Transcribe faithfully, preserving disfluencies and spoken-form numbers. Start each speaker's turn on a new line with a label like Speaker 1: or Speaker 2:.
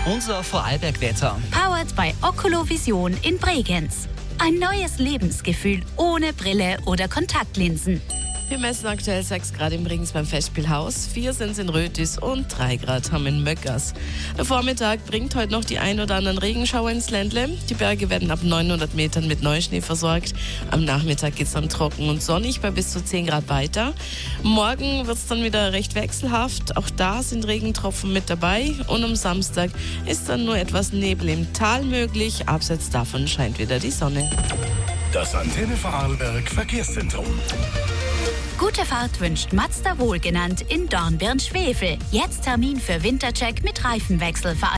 Speaker 1: Unser Vorarlberg-Wetter.
Speaker 2: Powered by Oculovision in Bregenz. Ein neues Lebensgefühl ohne Brille oder Kontaktlinsen.
Speaker 3: Wir messen aktuell sechs Grad in Bregenz beim Festspielhaus, vier sind es in Rötis und drei Grad haben wir in Möckers. Der Vormittag bringt heute noch die ein oder anderen Regenschauer ins Ländle. Die Berge werden ab neunhundert Metern mit Neuschnee versorgt. Am Nachmittag geht es dann trocken und sonnig bei bis zu zehn Grad weiter. Morgen wird es dann wieder recht wechselhaft. Auch da sind Regentropfen mit dabei. Und am Samstag ist dann nur etwas Nebel im Tal möglich. Abseits davon scheint wieder die Sonne.
Speaker 4: Das Antenne Vorarlberg Verkehrszentrum.
Speaker 2: Gute Fahrt wünscht Mazda Wohlgenannt in Dornbirn-Schwefel. Jetzt Termin für Wintercheck mit Reifenwechsel.